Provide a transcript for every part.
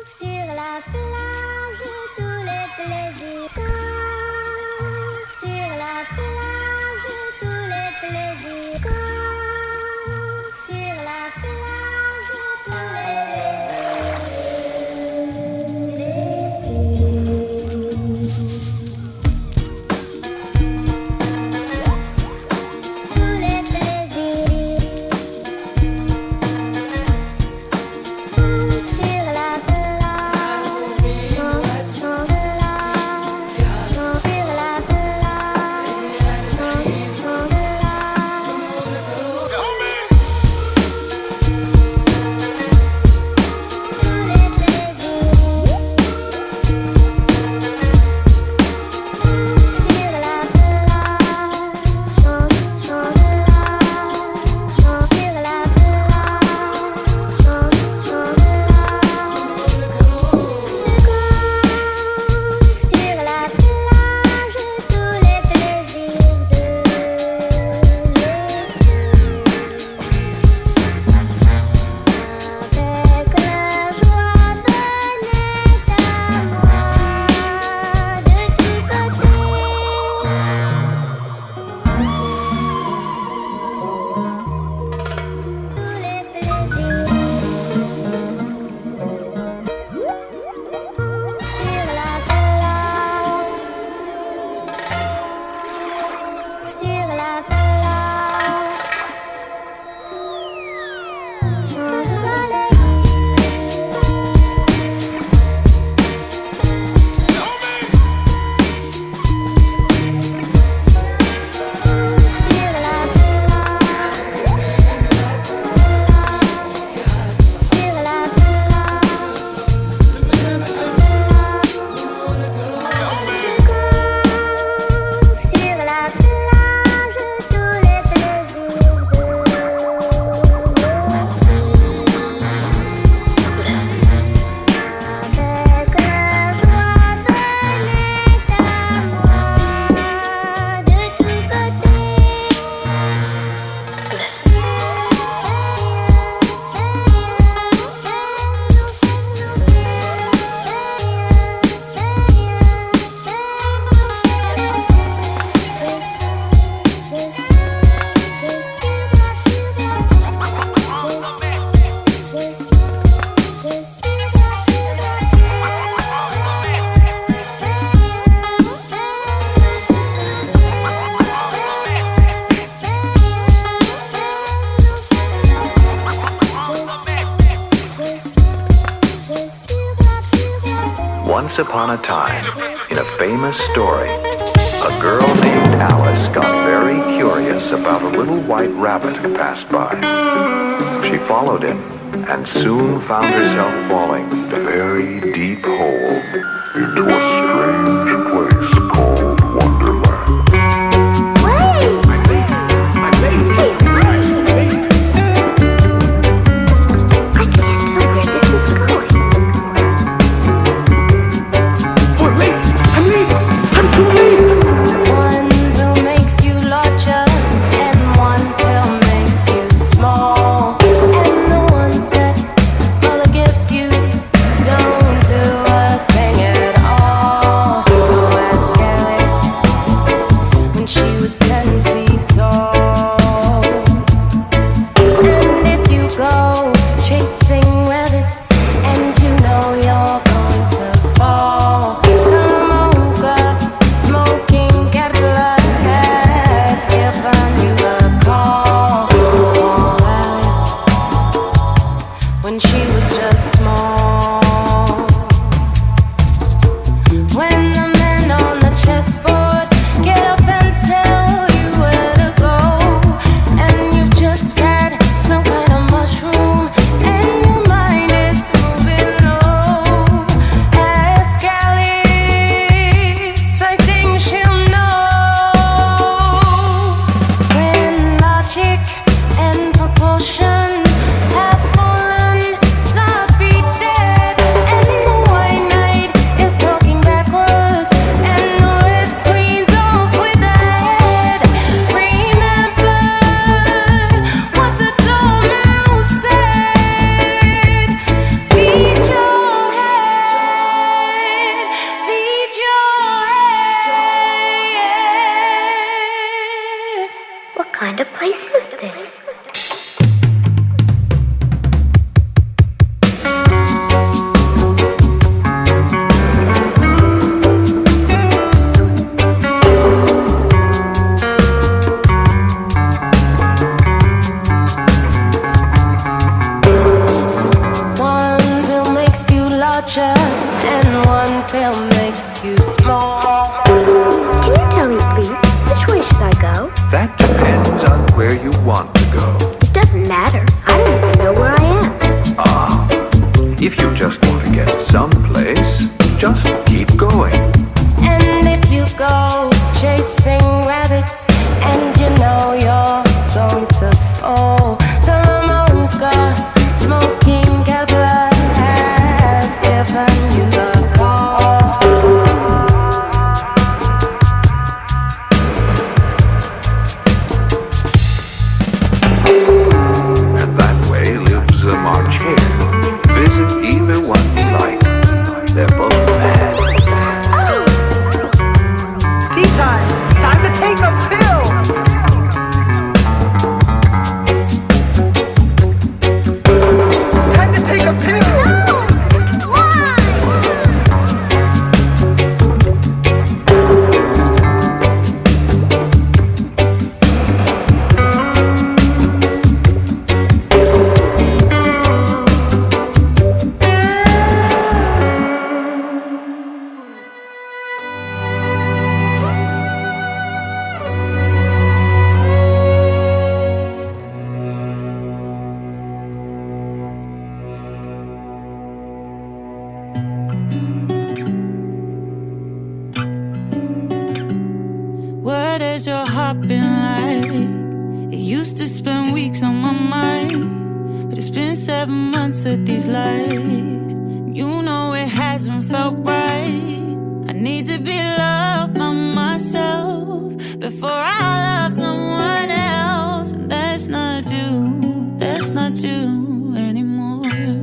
Sur la plage, tous les plaisirs. Quand sur la plage, tous les plaisirs. Quand sur la plage, tous les plaisirs. Tous les plaisirs. Sur la plage, sur la Once upon a time, in a famous story, a girl named Alice got very curious about a little white rabbit who passed by. She followed him and soon found herself falling a very deep hole into a strange place called Wonderland. Wait! My baby! I can't tell where this is going. I'm too late! One pill makes you larger, and one pill makes you small. And the ones that mother gives you don't do a thing at all. Go ask Alice when she was 10 feet tall. And if you go chasing rabbits and you know you're going to fall, tell 'em hookah smoking cat blood has given you a call. Alice, when she was just small. When the men on the chessboard get up and tell you where to go, and you've just had some kind of mushroom, and your mind is moving low, ask Alice, I think she'll know. When logic and proportion have fallen, If you just want to get someplace, just keep going. And if you go chasing rabbits and you know you're going to fall, Salamanca, smoking Kepler has given you the call. And that way lives a March Hare. Visit either one you like. They're both mad. Tea time. Time to take a pill. Time to take a pill. What has your heart been like? It used to spend weeks on my mind, but it's been 7 months of these lies. You know it hasn't felt right. I need to be loved by myself before I love someone else. And that's not you anymore.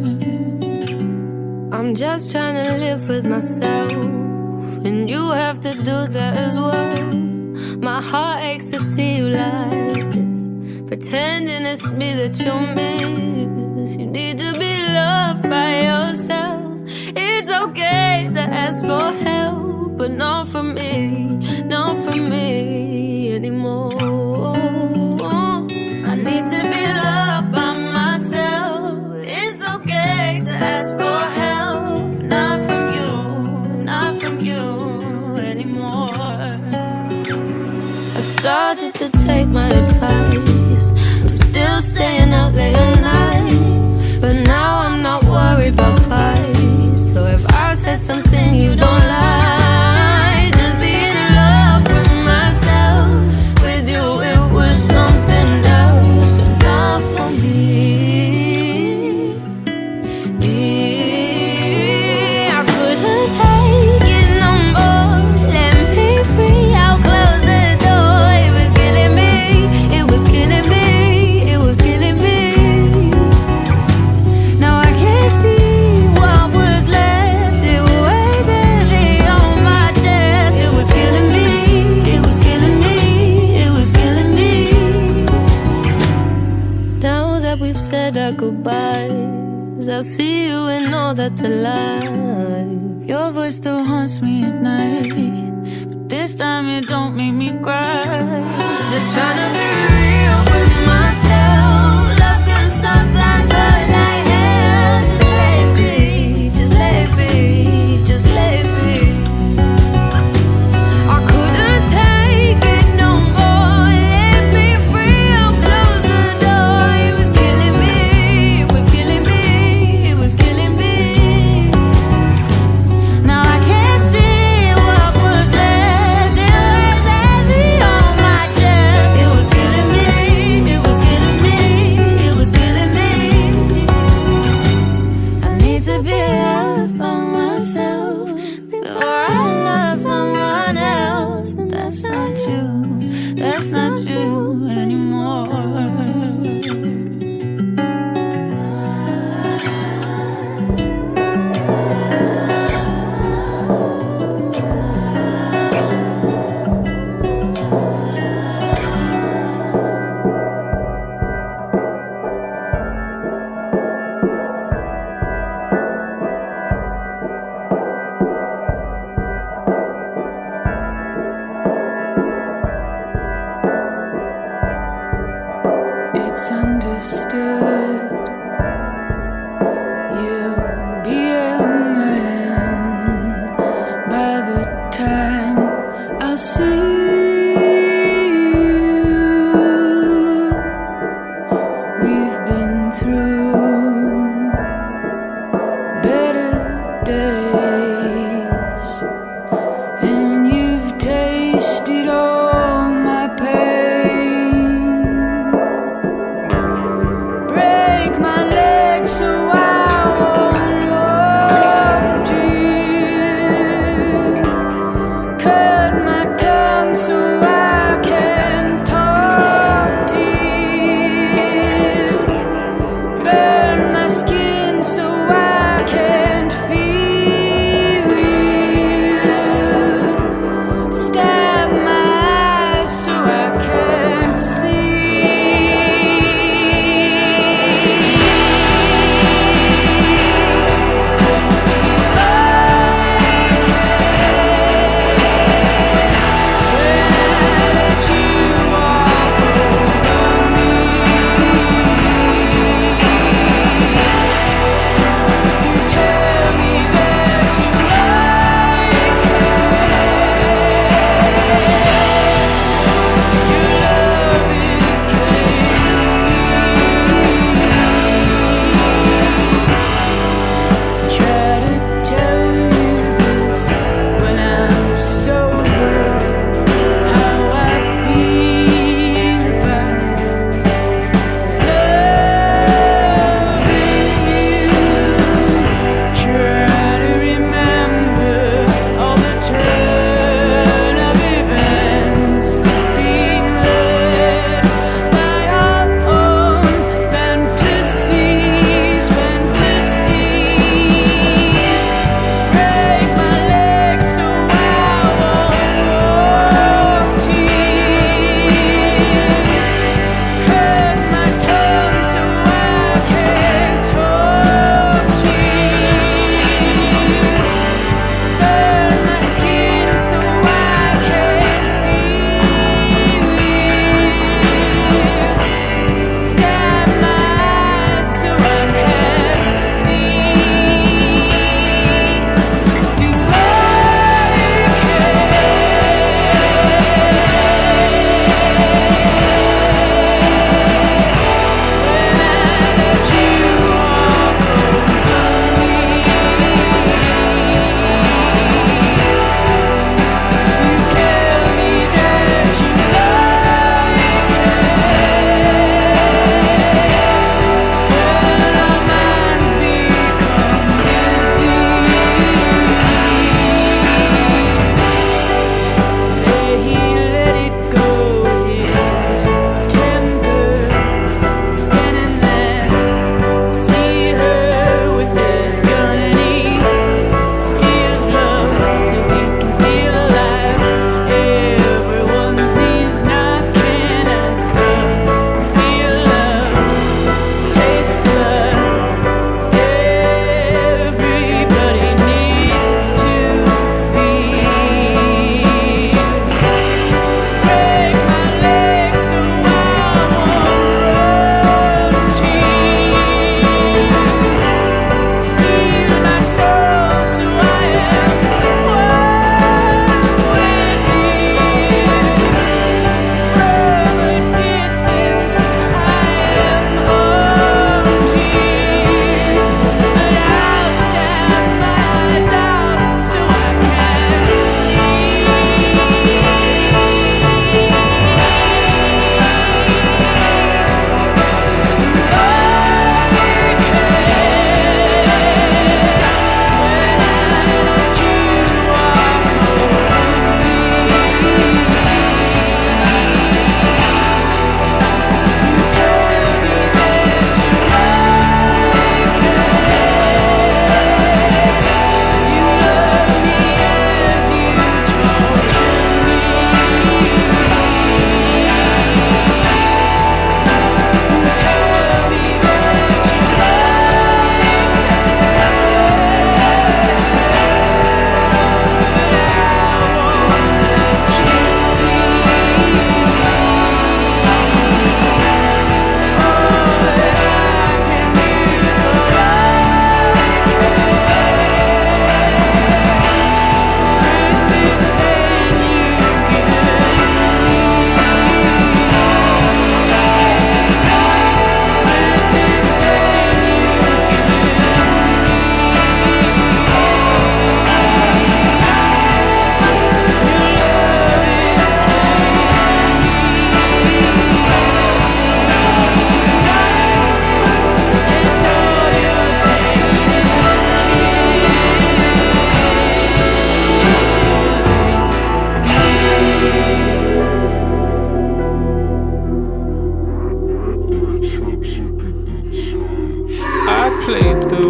I'm just trying to live with myself, and you have to do that as well. My heart aches to see you like this, pretending it's me that you miss. You need to be loved by yourself. It's okay to ask for help, but not from me anymore. I need to be loved by myself. It's okay to ask for help, not from you anymore. I started to take my advice. I'm still staying out late at night, but now I'm not worried about fights. So if I said something you don't like, just being in love with myself. With you it was something else, and not for me. I couldn't take it no more. Let me free. I'll close the door. It was killing me. It was killing me. It was killing me. Now I can't see what was left. It weighs heavy on my chest. It was killing me. It was killing me. It was killing me. Now that we've said our goodbyes, I'll see you and know that's a lie. Your voice still haunts me at night, but this time it don't make me cry. Just trying to be real with myself. Love can sometimes hurt like hell. Just let it be, just let it be, just let it be. I couldn't take it no more. Let me free, I'll close the door. It was killing me, it was killing me, it was killing me. Now I can't see what was left. It was heavy on my chest. It was killing me, it was killing me, it was killing me. I need to be loved by myself before I love someone else. And that's not you anymore. It's understood you'll be a man by the time I'll see you. We've been through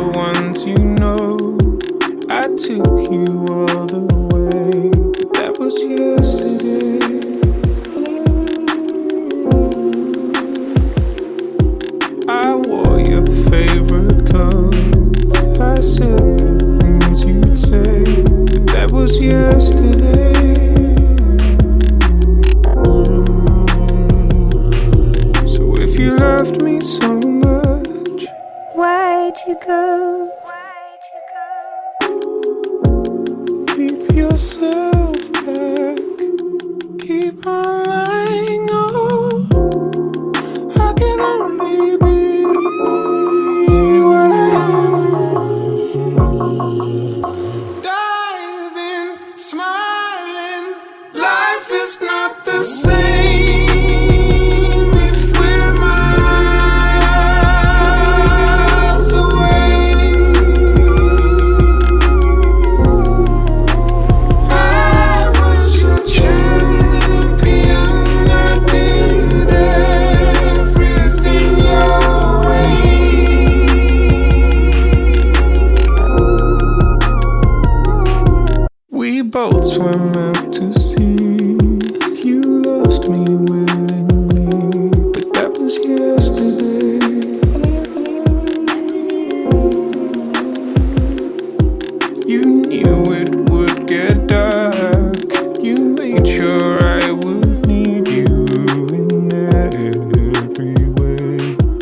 the ones you know. I took you all the way, but that was yesterday. I wore your favorite clothes. I said the things you'd say, but that was yesterday. So if you loved me so much, why'd you go? Keep yourself back. Keep on lying. Oh, I can only be what I am. Diving, smiling. Life is not the same if we're miles away. I was your champion. I did everything your way. We both swam out to sea. You lost me willingly, but that was yesterday. You knew it would get dark. You made sure I would need you in every way.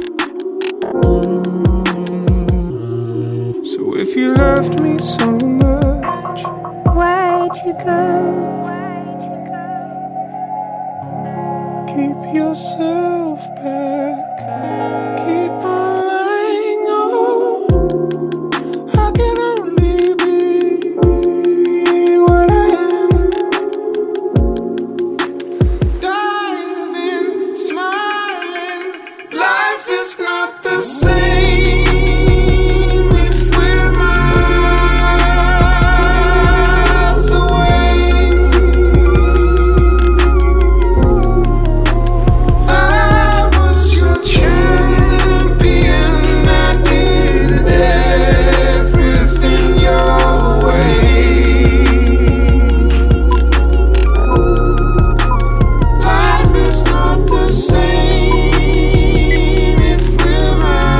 So if you loved me so much, Why'd you go? keep yourself back. Keep on lying. Oh, I can only be what I am. Diving, smiling. Life is not the same if we're miles away. I was your champion. I did everything your way. Life is not the same if we're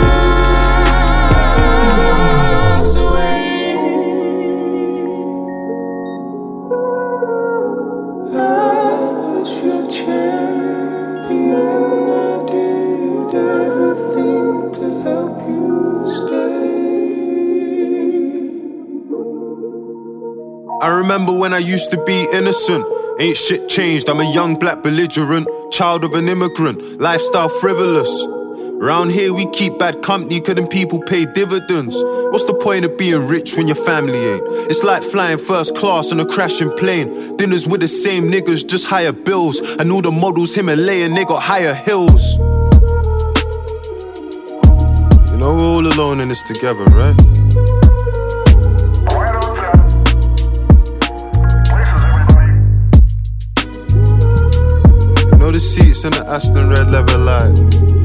miles away. I was your champion. I did everything to help you stay. I remember when I used to be innocent. Ain't shit changed, I'm a young black belligerent, child of an immigrant, lifestyle frivolous. Round here we keep bad company, couldn't people pay dividends? What's the point of being rich when your family ain't? It's like flying first class on a crashing plane. Dinners with the same niggas, just higher bills. And all the models Himalayan, they got higher hills. You know we're all alone in this together, right? You know the seats in the Aston red leather light.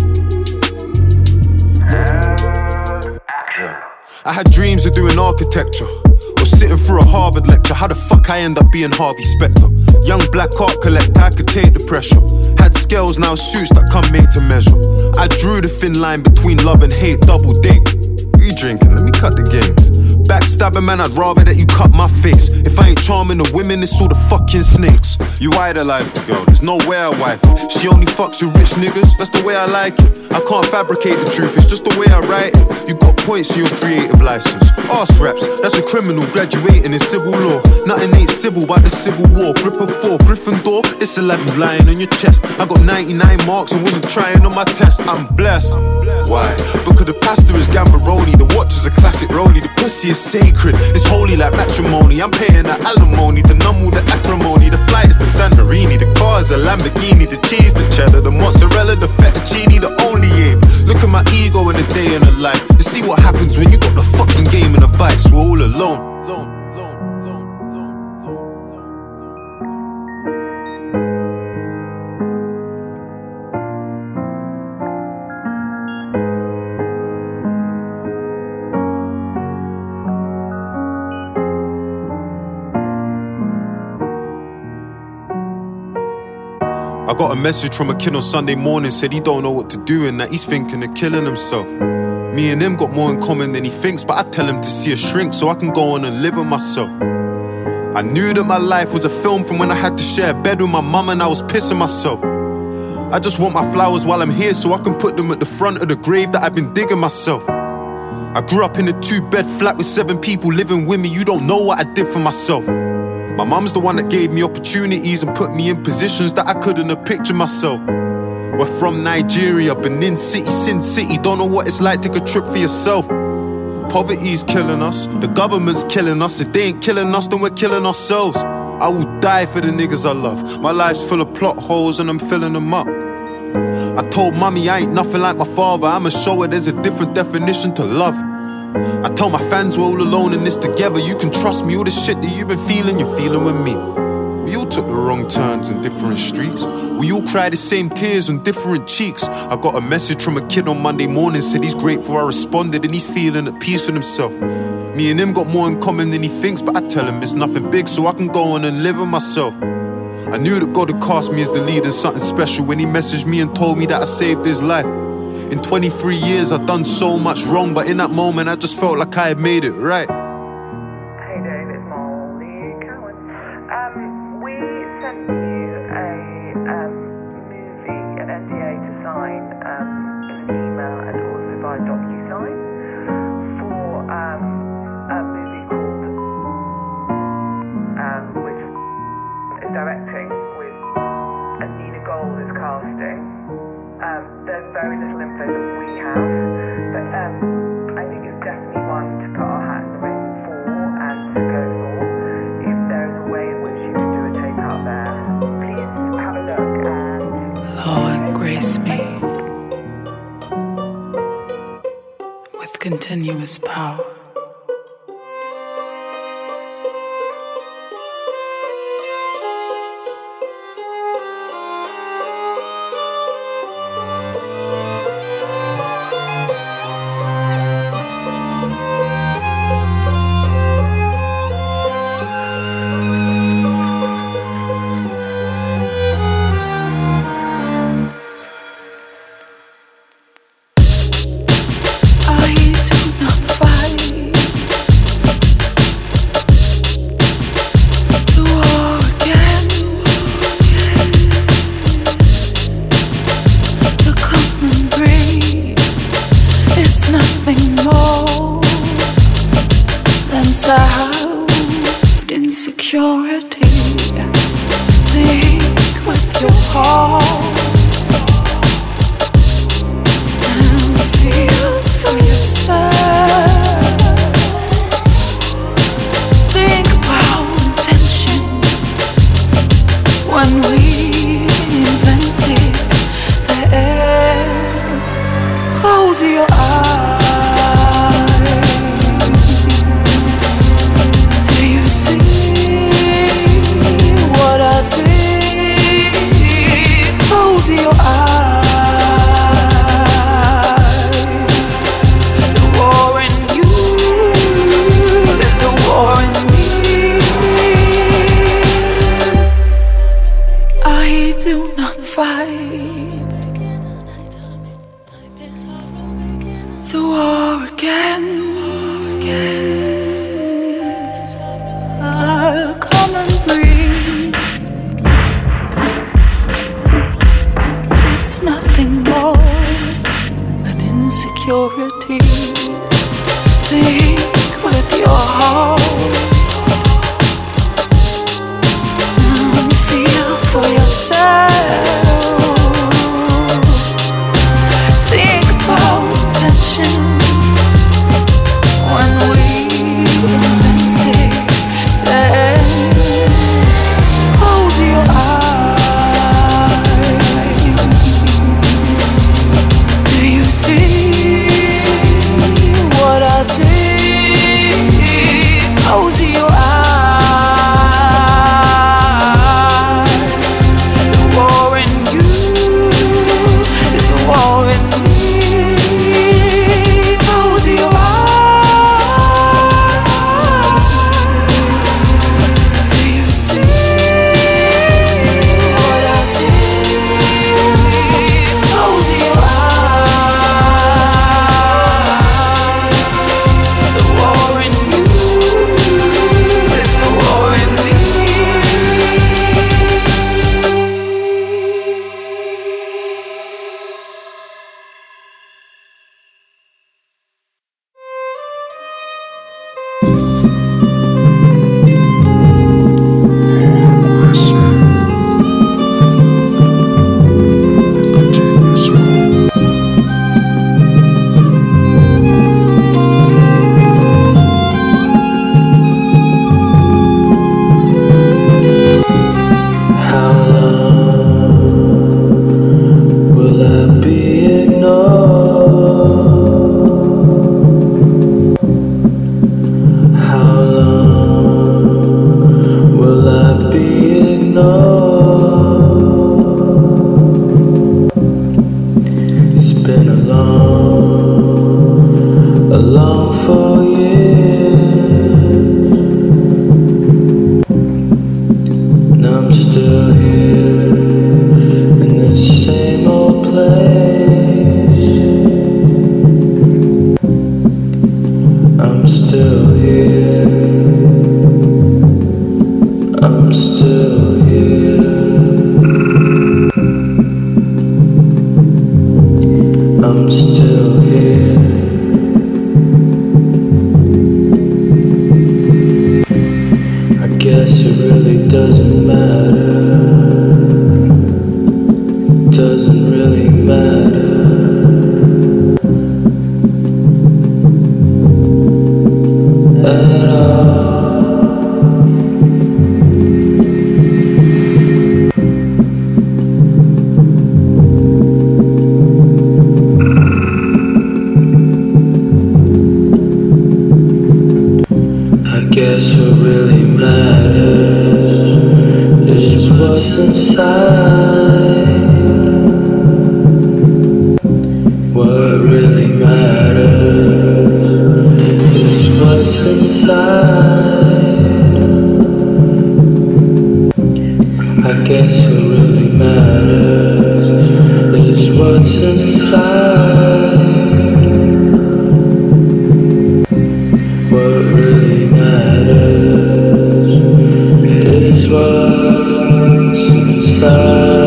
Yeah. I had dreams of doing architecture or sitting through a Harvard lecture. How the fuck I end up being Harvey Specter? Young black art collector, I could take the pressure. Had scales, now suits that come made to measure. I drew the thin line between love and hate, double date. What you drinking? Let me cut the games. Backstabbing, man, I'd rather that you cut my face. If I ain't charming the women, it's all the fucking snakes. You idolize the girl, there's no way I wife it. She only fucks with rich niggas, that's the way I like it. I can't fabricate the truth, it's just the way I write it. You got points in your creative license. Arse raps, that's a criminal graduating in civil law. Nothing ain't civil by the civil war. Grip of 4, Gryffindor, it's a lab lying on your chest. I got 99 marks and wasn't trying on my test. I'm blessed. Why? Because the pastor is Gambaroni, the watch is a classic rollie, the pussy is sacred, it's holy like matrimony. I'm paying the alimony, the number, the acrimony, the flight is the Santorini, the car is a Lamborghini, the cheese, the cheddar, the mozzarella, the fettuccine, the only aim. Look at my ego in a day in a life. You see what happens when you got the fucking game and a vice. We're all alone. got a message from a kid on Sunday morning, said he don't know what to do and that he's thinking of killing himself. Me and him got more in common than he thinks, but I tell him to see a shrink so I can go on and live with myself. I knew that my life was a film from when I had to share a bed with my mum and I was pissing myself. I just want my flowers while I'm here so I can put them at the front of the grave that I've been digging myself. I grew up in a 2-bed flat with 7 people living with me. You don't know what I did for myself. My mum's the one that gave me opportunities and put me in positions that I couldn't have pictured myself. We're from Nigeria, Benin City, Sin City. Don't know what it's like, take a trip for yourself. Poverty's killing us, the government's killing us. If they ain't killing us, then we're killing ourselves. I will die for the niggas I love. My life's full of plot holes and I'm filling them up. I told mommy I ain't nothing like my father. I'ma show her there's a different definition to love. I tell my fans we're all alone in this together. You can trust me, all the shit that you've been feeling, you're feeling with me. We all took the wrong turns in different streets. We all cried the same tears on different cheeks. I got a message from a kid on Monday morning, said he's grateful I responded and he's feeling at peace with himself. Me and him got more in common than he thinks, but I tell him it's nothing big so I can go on and live with myself. I knew that God had cast me as the lead in something special when he messaged me and told me that I saved his life. In 23 years I've done so much wrong, but in that moment I just felt like I had made it right. Hey Dave, it's Molly Cowan. We sent you a movie, an NDA to sign in an email and also by DocuSign for a movie called, which is directing with Nina Gold is casting. There's very little info that we have, but I think it's definitely one to put our hat in the ring for and to go for. If there is a way in which you can do a take out there, please have a look and Lord, grace me with continuous power. Solved insecurity. Think with your heart and feel for yourself. Think about intention when we invented the air. Close your eyes. Close your eyes. The war in you is the war in me. I do not fight the war again. I'll come and breathe. It's nothing more than insecurity. Think with your heart and feel for yourself. Think about tension when we guess it really doesn't matter. Doesn't really matter at all. I guess what really matters is what's inside. What really matters is what's inside. I guess what really matters is what's inside. What really matters is what's inside.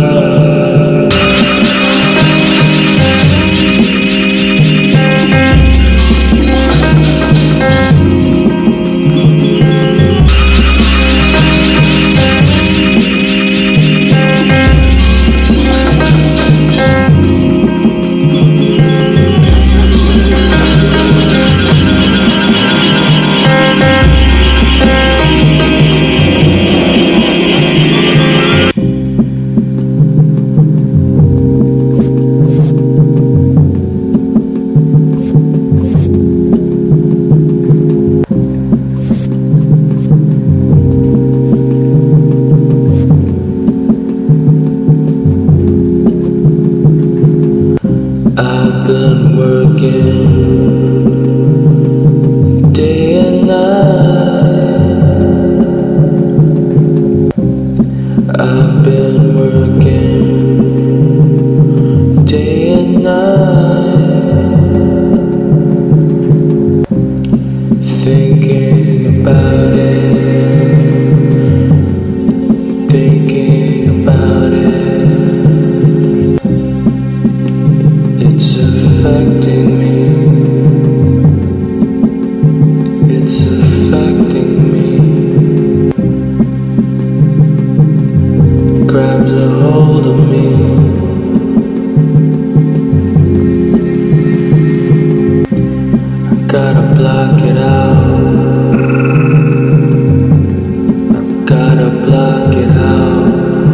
I've been working day and night. I've been working day and night, thinking about it, thinking about it. It's affecting me. It's affecting me. Grabs a hold of me. I gotta block it out. I've gotta block it out.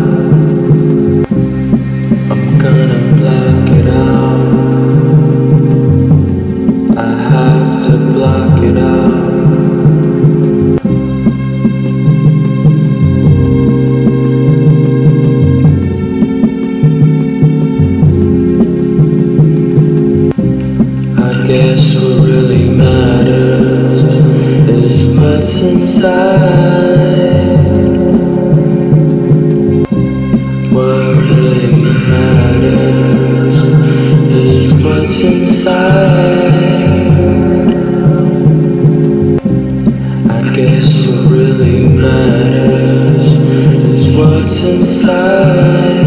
I'm gonna block it out. I have to block it out. I guess what really matters is what's inside. What really matters is what's inside. I guess what really matters is what's inside.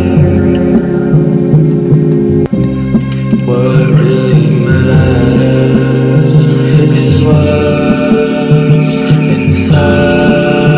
What really matters is what's inside.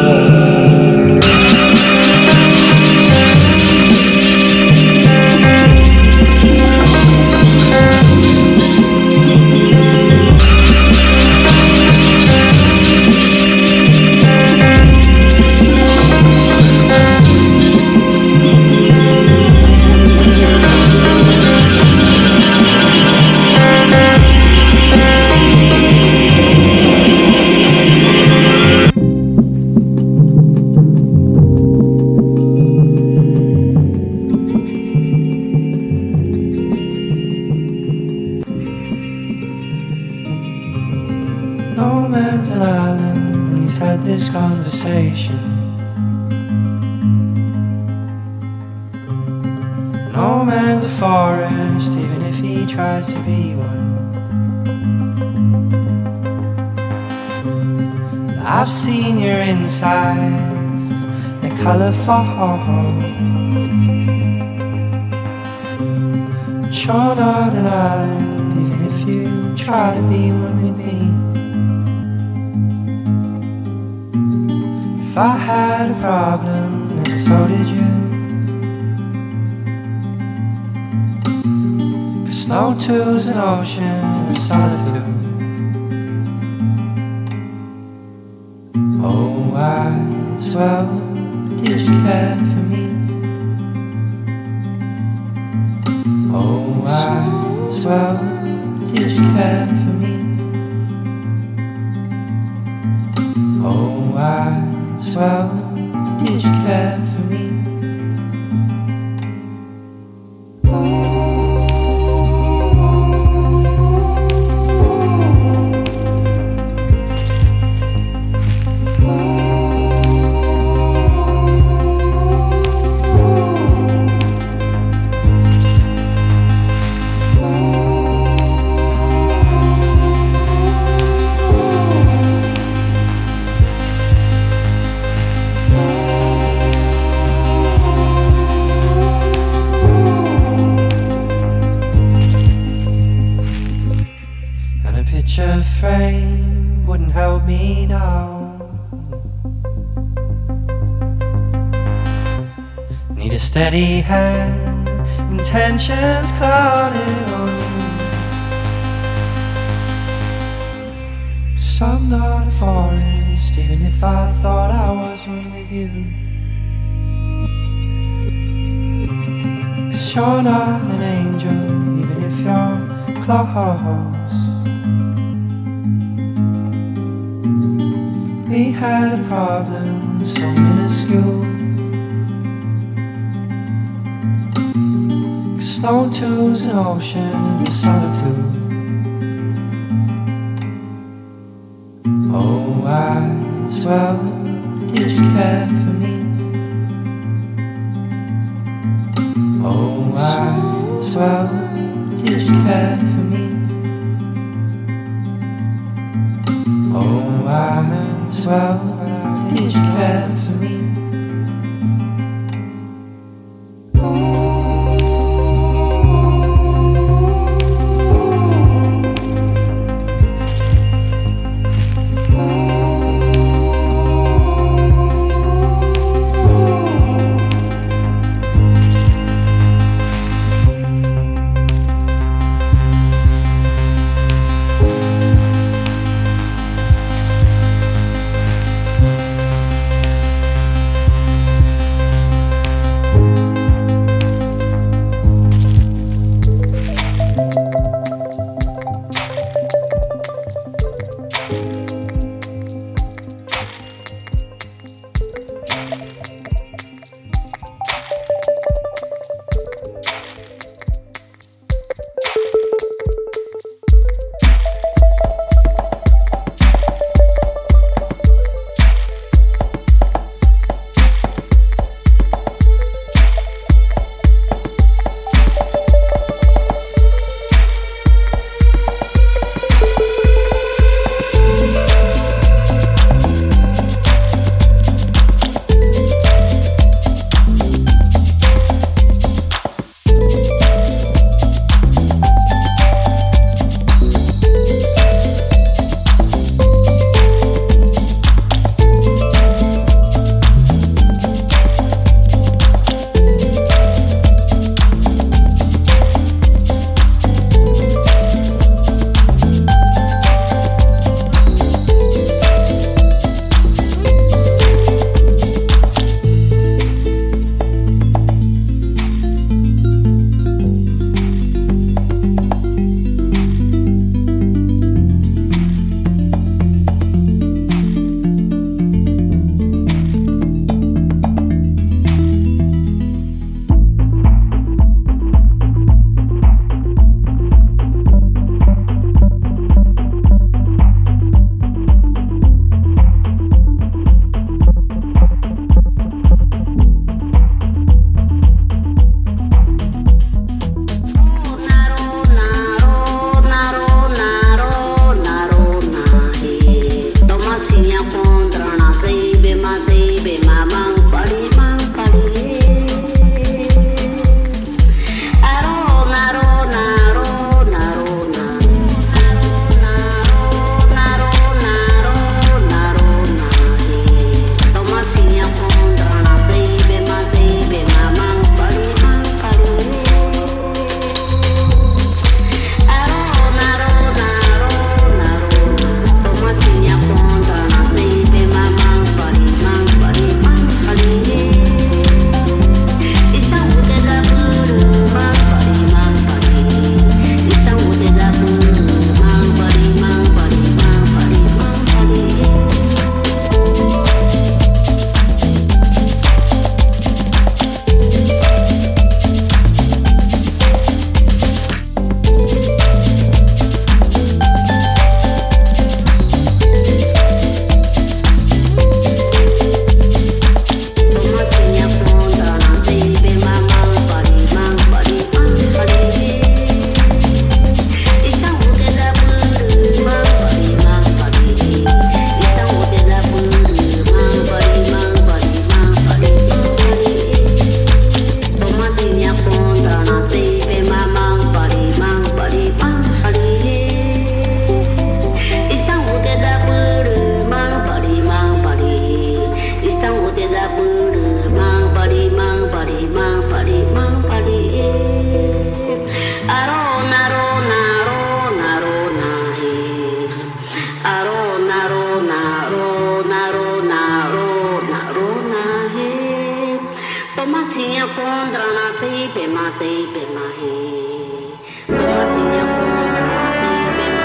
No man's an island when he's had this conversation. No man's a forest even if he tries to be one. I've seen your insides, they're colourful. But you're not an island even if you try to be one with me. If I had a problem, then so did you. 'Cause no two's an ocean of solitude. Oh, as well, did you care for me? Oh, as well, did you care for me? Oh, as well, did you care for me? Picture frame wouldn't help me now. Need a steady hand, intentions clouded on you. 'Cause I'm not a forest, even if I thought I was one with you. 'Cause you're not an angel, even if you're close. We had a problem so minuscule. 'Cause no two's an ocean of solitude. Oh, as well, did you care for me? Oh, as well, did you care for me? Oh, as well, did you care for me? Tomasinha contra na sei bema he. Tomasinha contra na sei bema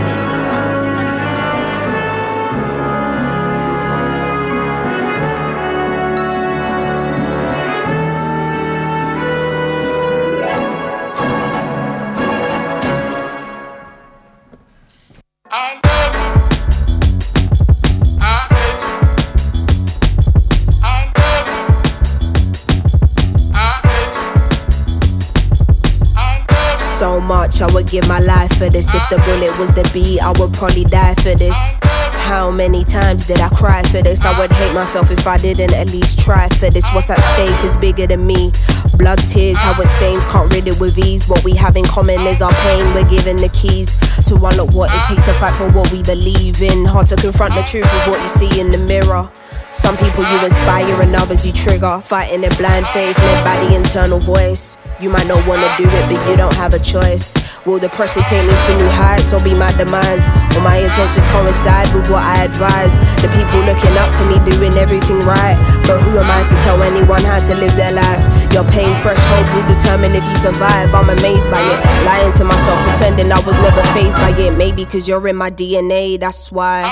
So much, I would give my life for this. If the bullet was the beat, I would probably die for this. How many times did I cry for this? I would hate myself if I didn't at least try for this. What's at stake is bigger than me. Blood, tears, how it stains, can't rid it with ease. What we have in common is our pain. We're given the keys to unlock what it takes to fight for what we believe in. Hard to confront the truth of what you see in the mirror. Some people you inspire and others you trigger. Fighting in blind faith led by the internal voice. You might not wanna do it, but you don't have a choice. Will the pressure take me to new heights or be my demise? Will my intentions coincide with what I advise? The people looking up to me doing everything right, but who am I to tell anyone how to live their life? Your pain threshold will determine if you survive. I'm amazed by it, lying to myself, pretending I was never faced by it. Maybe cause you're in my DNA, that's why.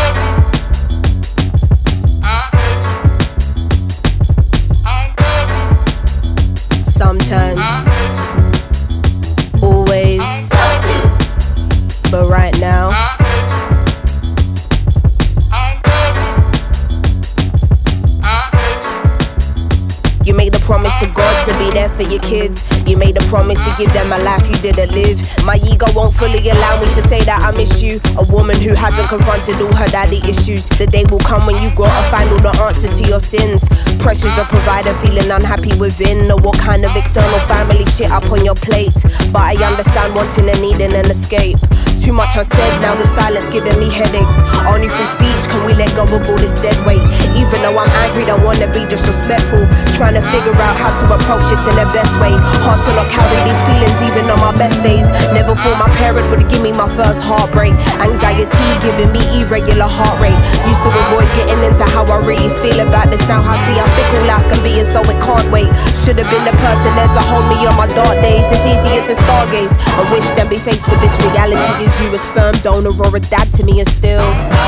Sometimes, always, but right now, you made a promise to God to be there for your kids. You made a promise to give them a life you didn't live. My ego won't fully allow me to say that I miss you. A woman who hasn't confronted all her daddy issues. The day will come when you gotta find all the answers to your sins. Pressures of provider, feeling unhappy within. Or what kind of external family shit up on your plate. But I understand wanting and needing an escape. Too much unsaid, now the silence giving me headaches. Only through speech can we let go of all this dead weight. Even though I'm angry, don't wanna be disrespectful. Trying to figure out how to approach this in the best way. Hard to not carry these feelings even on my best days. Never thought my parent would give me my first heartbreak. Anxiety giving me irregular heart rate. Used to avoid getting into how I really feel about this. Now I see how fickle life can be and so it can't wait. Should've been the person there to hold me on my dark days. It's easier to stargaze and wish than be faced with this reality. Is you a sperm donor or a dad to me and still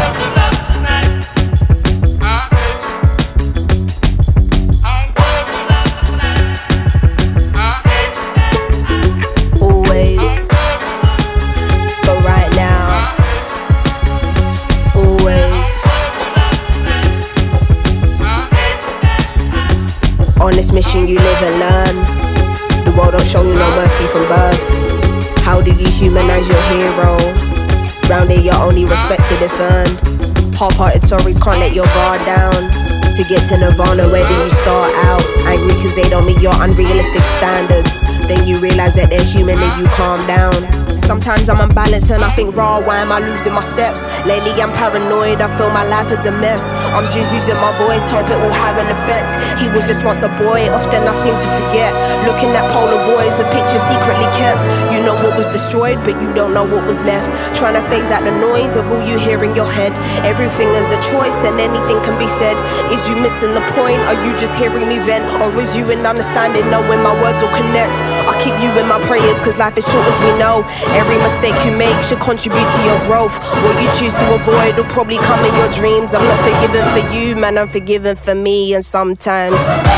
on this mission you live and learn. The world don't show you no mercy from birth. How do you humanize your hero? Round here you're only respected if earned. Half-hearted sorries can't let your guard down. To get to Nirvana, where do you start out? Angry cause they don't meet your unrealistic standards. Then you realize that they're human and you calm down. Sometimes I'm unbalanced and I think, raw, why am I losing my steps? Lately I'm paranoid, I feel my life is a mess. I'm just using my voice, hope it will have an effect. He was just once a boy, often I seem to forget. Looking at Polaroids, a picture secretly kept. You know what was destroyed, but you don't know what was left. Trying to phase out the noise of all you hear in your head. Everything is a choice and anything can be said. Is you missing the point? Are you just hearing me vent? Or is you in understanding, knowing my words will connect? I keep you in my prayers, cause life is short as we know. Every mistake you make should contribute to your growth. What you choose to avoid will probably come in your dreams. I'm not forgiven for you, man, I'm forgiven for me. And sometimes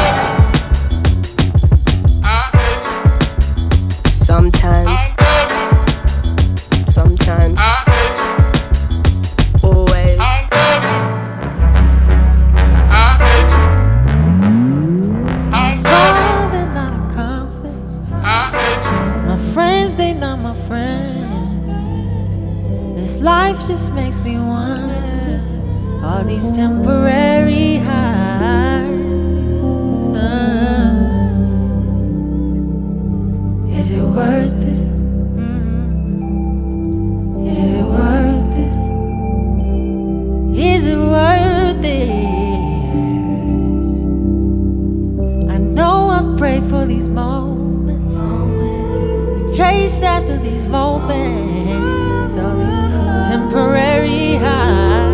always. Falling out of conflict. My friends, they not my friends. This life just makes me wonder. All these temporary highs. Is it worth it? Is it worth it? Is it worth it? I know I've prayed for these moments. Chase after these moments. All these temporary highs.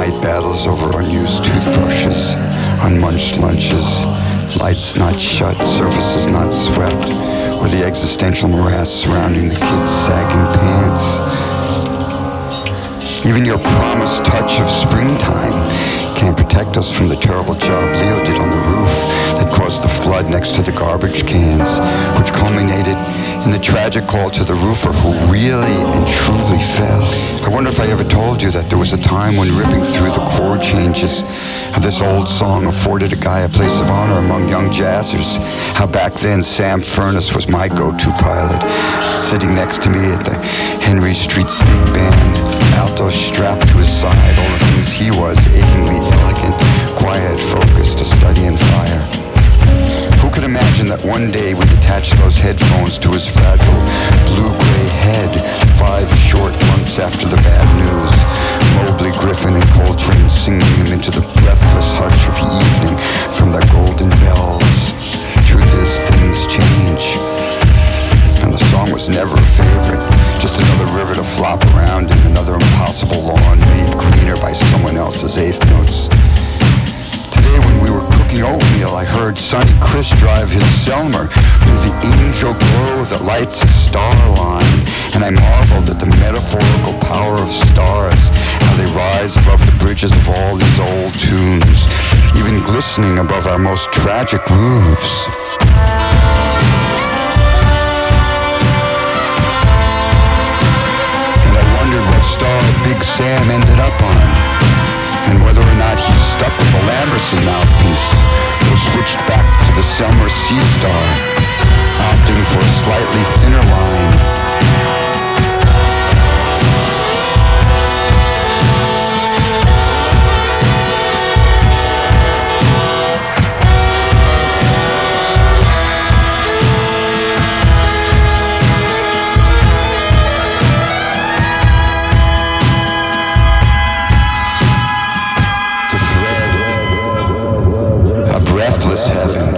night battles over unused toothbrushes, unmunched lunches, lights not shut, surfaces not swept, or the existential morass surrounding the kids' sagging pants. Even your promised touch of springtime can't protect us from the terrible job Leo did on the roof that caused the flood next to the garbage cans, which culminated in the tragic call to the roofer who really and truly fell. I wonder if I ever told you that there was a time when ripping through the chord changes of this old song afforded a guy a place of honor among young jazzers. How back then Sam Furness was my go-to pilot, sitting next to me at the Henry Street's big band, alto strapped to his side, all the things he was, achingly elegant, quiet, focused, a study in fire. Who could imagine that one day we'd attach those headphones to his fragile blue-gray head 5 short months after the bad news, Mobley, Griffin, and Coltrane singing him into the breathless hush of evening from their golden bells. Truth is, things change. And the song was never a favorite, just another river to flop around in, another impossible lawn made greener by someone else's eighth notes. Today when we were cooking oatmeal, I heard Sonny Chris drive his Selmer through the angel glow that lights a star line, and I marveled at the metaphorical power of stars, how they rise above the bridges of all these old tunes, even glistening above our most tragic roofs. What star Big Sam ended up on, and whether or not he stuck with the Lamberson mouthpiece or switched back to the Selmer Sea Star, opting for a slightly thinner line. Breathless heaven.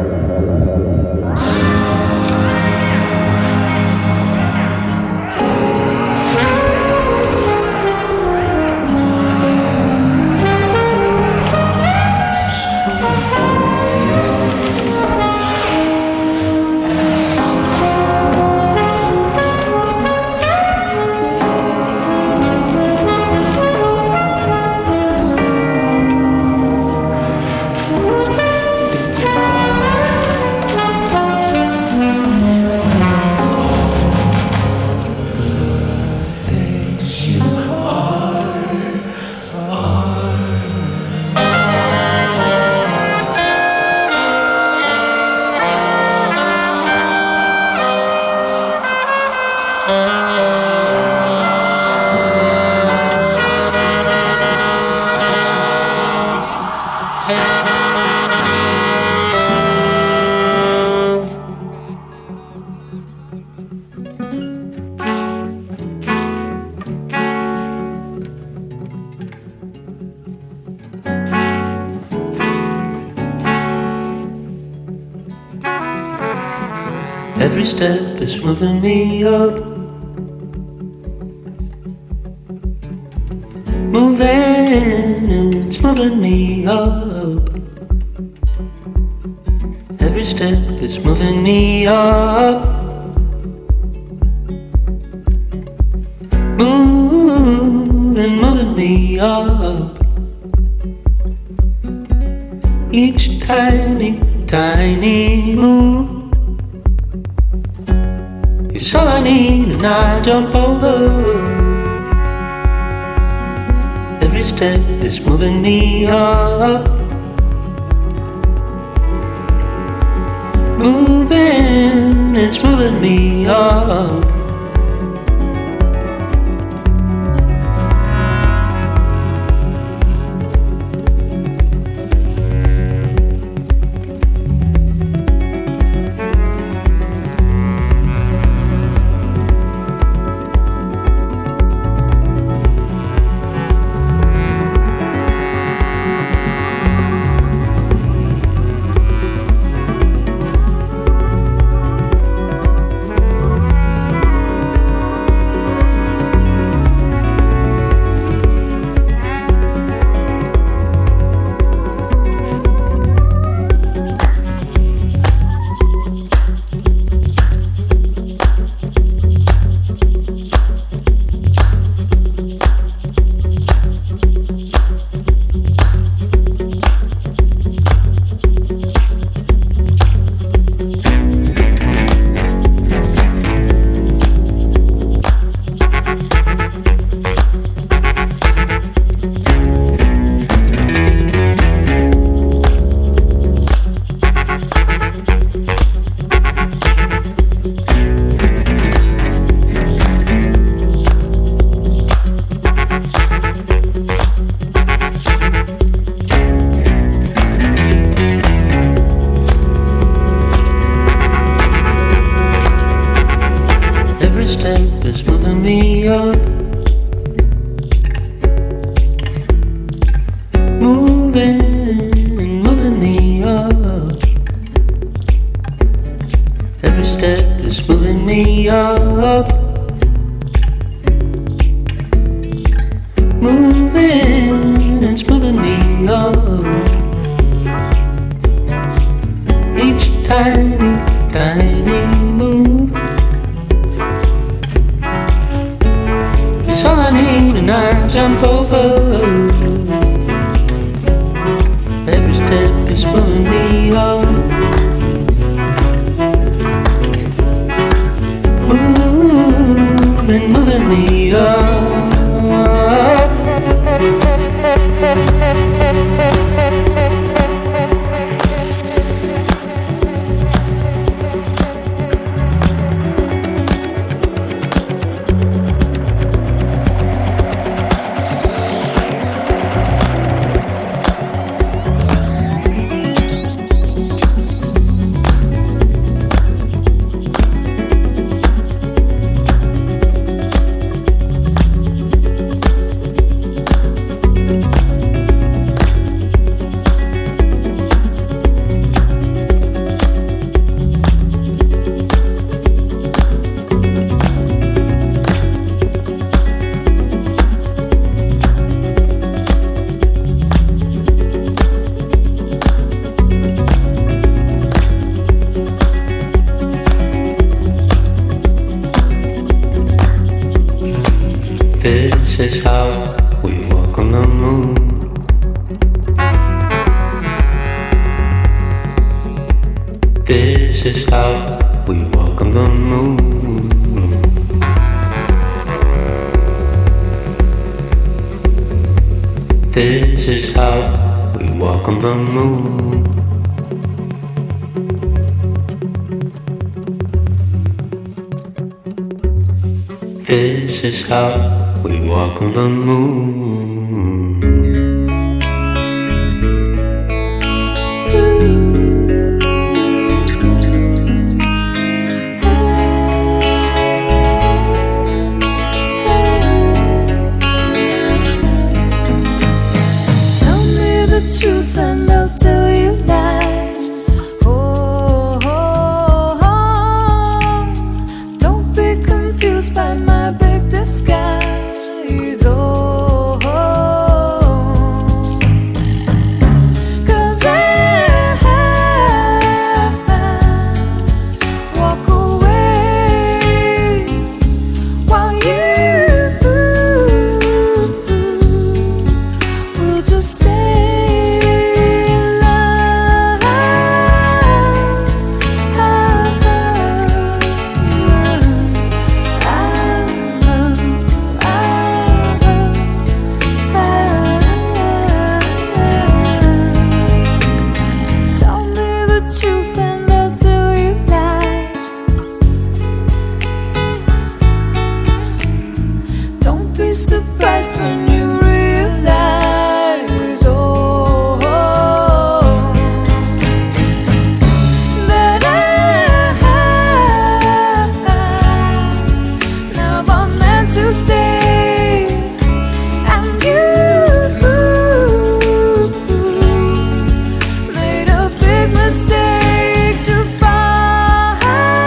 Every step is moving me up, moving, it's moving me up. Every step is moving me up, moving me up. Each tiny move is all I need, and I jump over. Every step is moving me up, moving, it's moving me up. is moving me up. Moving me up. Every step is moving me up. It's moving me up. Each tiny move is all I need, and I jump over. Every step is moving me up. Moving me up. This is how we walk on the moon. This is how we walk on the moon. This is how we walk on the moon. This is how we walk on the moon. Tell me the truth and I'll tell you lies. Oh, oh, oh. Don't be confused by my big disguise. Oh, oh. 'Cause I walk away while you will just stay in love. Tell me the truth and I'll tell you lies. Don't be surprised when you realize, oh, that I never meant to stay, and you made a big mistake to fall.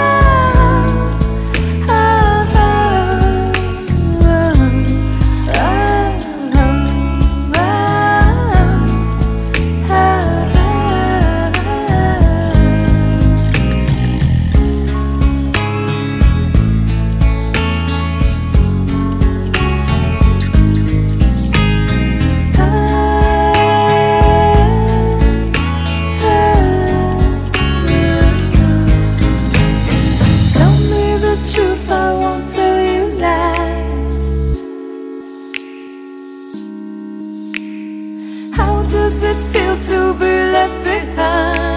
Tell me the truth, I won't tell you lies. How does it feel to be left behind?